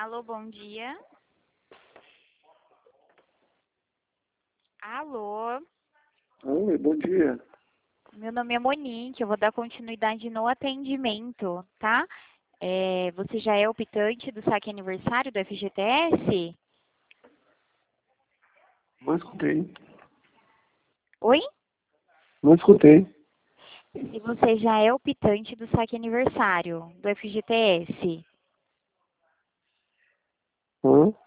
Alô, bom dia. Alô, Oi, bom dia. meu nome é Monique, eu vou dar continuidade no atendimento, tá? Você já é optante do saque aniversário do FGTS? Não escutei. Oi? Não escutei. Se você já é optante do saque aniversário do FGTS? Hã?